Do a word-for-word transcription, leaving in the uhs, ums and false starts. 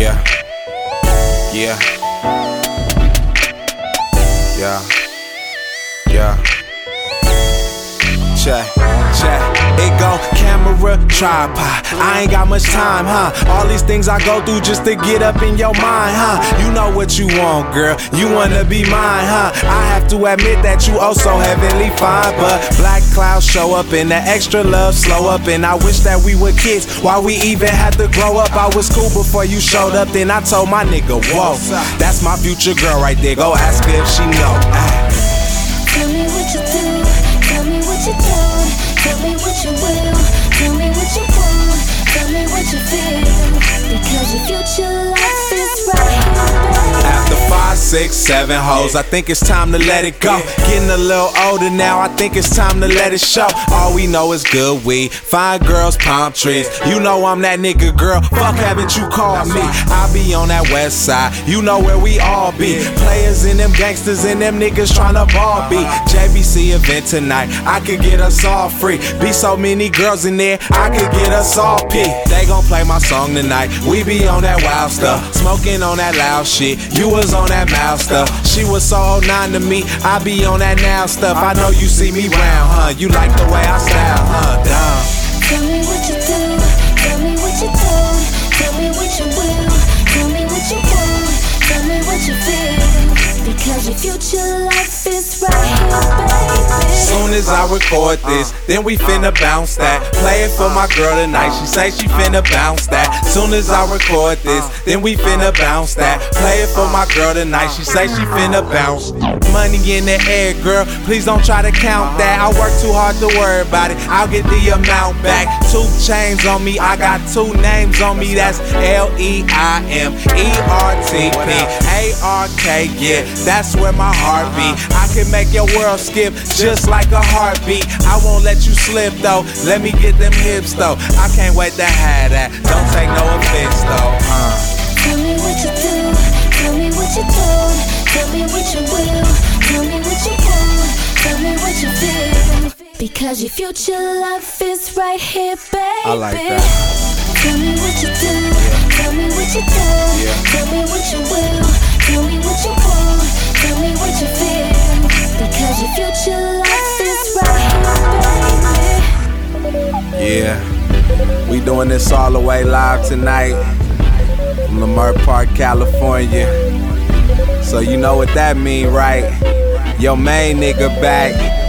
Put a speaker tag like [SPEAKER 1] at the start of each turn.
[SPEAKER 1] Yeah. Yeah. Yeah. Yeah. Check, check. It go camera, tripod. I ain't got much time, huh? All these things I go through just to get up in your mind, huh? You know what you want, girl. You wanna be mine, huh? I have to admit that you oh so heavenly fine, but black clouds show up and the extra love slow up, and I wish that we were kids while we even had to grow up. I was cool before you showed up, then I told my nigga, whoa, that's my future girl right there. Go ask her if she know.
[SPEAKER 2] Tell me what you do, tell me what you don't, tell me what you will, tell me what you want, tell me what you feel, because your future life is right here, baby.
[SPEAKER 1] After five, six, seven hoes, I think it's time to let it go. Getting a little older now, I think it's time to let it show. All we know is good weed, fine girls, palm trees. You know I'm that nigga, girl, fuck haven't you called me. I be on that west side, you know where we all be. Players and them gangsters and them niggas tryna ball beat. J B C event tonight, I could get us all free. Be so many girls in there, I could get us all pee. They gon' play my song tonight, we be on that wild stuff. Smoking on that loud shit, you was on that mouth stuff. She was so oh nine to me, I be on that now stuff. I know you see me round, huh? You like the way I style, huh? Dumb.
[SPEAKER 2] Tell me what you do, tell me what you don't, tell me what you will, tell me what you want, tell me what you feel, because your future life is right here, baby.
[SPEAKER 1] Soon as I record this, then we finna bounce that. Play it for my girl tonight, she say she finna bounce that. Soon as I record this, then we finna bounce that. Play it for my girl tonight, she say she finna bounce. Money in the air, girl, please don't try to count that. I work too hard to worry about it, I'll get the amount back. Two chains on me, I got two names on me, that's L E I M E R T P A R K, yeah, that's where my heart be. I can make your world skip just like a heartbeat. I won't let you slip though, let me get them hips though. I can't wait to have that, don't take no offense though. uh.
[SPEAKER 2] Tell me what you do, tell me what you don't, tell me what you will, tell me what you want, tell me what you feel, because your future life is right here, baby.
[SPEAKER 1] I like that.
[SPEAKER 2] Tell me what you do, tell me what you don't,
[SPEAKER 1] Yeah.
[SPEAKER 2] tell me what you will, tell me what you want, tell me what you feel, because your future life is right here, baby.
[SPEAKER 1] Yeah, we doing this all the way live tonight from Leimert Park, California. So you know what that mean, right? Your main nigga back.